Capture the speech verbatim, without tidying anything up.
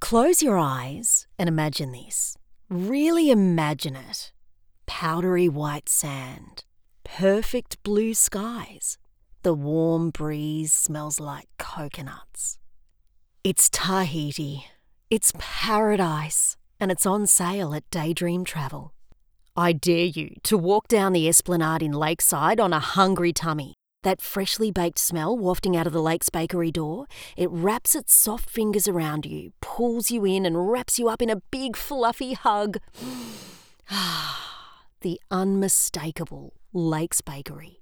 Close your eyes and imagine this. Really imagine it. Powdery white sand, perfect blue skies. The warm breeze smells like coconuts. It's Tahiti. It's paradise, and it's on sale at Daydream Travel. I dare you to walk down the esplanade in Lakeside on a hungry tummy. That freshly baked smell wafting out of the Lake's bakery door, it wraps its soft fingers around you, pulls you in and wraps you up in a big fluffy hug. The unmistakable Lake's Bakery.